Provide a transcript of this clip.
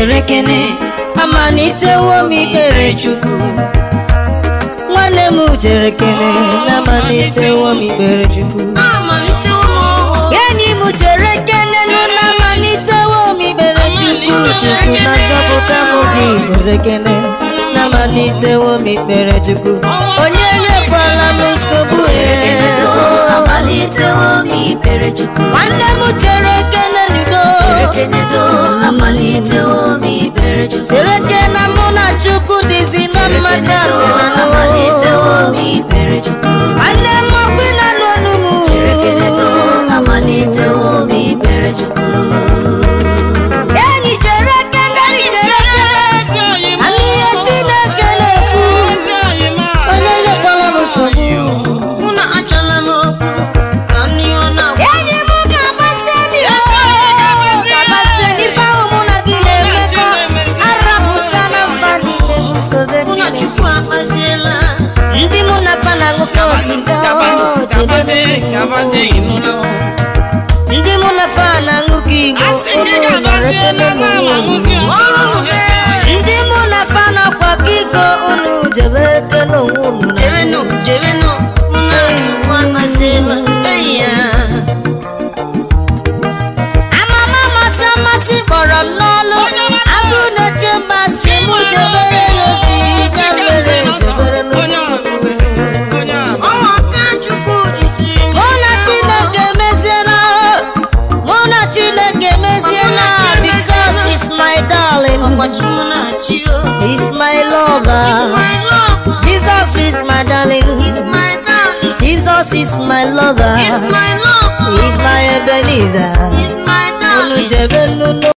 Cherekene amalitewo m ikpere Chukwu. Nwanne m cherekene amalitewo m ikpere Chukwu. Enyi m cherekene amalitewo m ikpere Chukwu. Chukwu na-azọpụta m obi. Cherekene amalitewo m ikpere Chukwu. Onye nyekwala m nsogbu. Amalitewo m ikpere Chukwu. Nwanne m cherekene ludo. Amalitewo m ikpere Chukwu. Cherekene mụ na Chukwu dịzi na mmadụ atịna. Amalitewo m ikpere Chukwu. Nwanne m okwi na n'ọnụ m. Amalitewo m ikpere Chukwu. Enyi cherekene ihe Chineke na-ekwu. Onye nyekwala m nsogbu. Enyi m ga-agbaseli ife ahụ mụ na gị na-emekọ. Arapụta na mba niile m sobe Chineke. Ndị mụ na fa na-aṅụkọ sịga. Ndị mụ na fa na-aṅụkọ Igbo. Ndị mụ na fa na-akwa iko unu jebekene onwe unu. Amama masị amasị kpọrọ m n'ọlụ. Agụ na-eche mbasị mụ jebere ya ozi. Ka mere jebere n'ụlọ. Mụ na Chineke meziela. Because he's my darling. He's my lover. Jesus is my darling. Jesus is my lover. He's my Ebenezer.